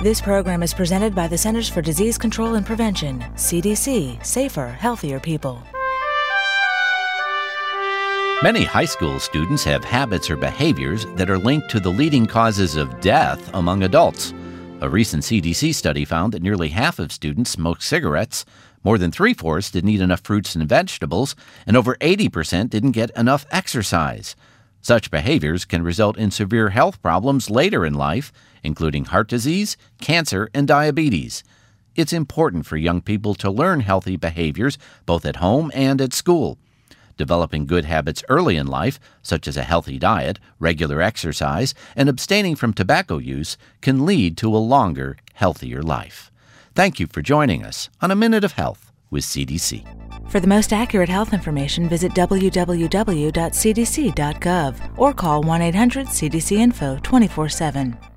This program is presented by the Centers for Disease Control and Prevention, CDC, Safer, Healthier People. Many high school students have habits or behaviors that are linked to the leading causes of death among adults. A recent CDC study found that nearly half of students smoked cigarettes, more than three-fourths didn't eat enough fruits and vegetables, and over 80% didn't get enough exercise. Such behaviors can result in severe health problems later in life, including heart disease, cancer, and diabetes. It's important for young people to learn healthy behaviors both at home and at school. Developing good habits early in life, such as a healthy diet, regular exercise, and abstaining from tobacco use, can lead to a longer, healthier life. Thank you for joining us on A Minute of Health with CDC. For the most accurate health information, visit www.cdc.gov or call 1-800-CDC-INFO 24/7.